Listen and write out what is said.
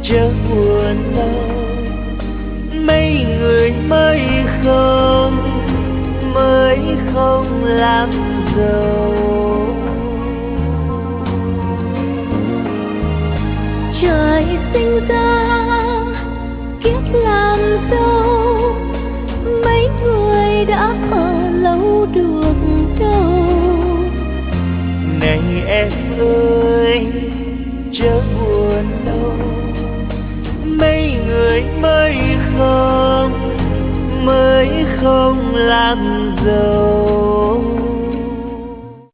chớ buồn đâu. Mấy người mới không làm giàu. Trời sinh ra kiếp làm dâu, mấy người đã ở lâu được đâu. Này em ơi chớ buồn đâu, mấy người mới không làm giàu.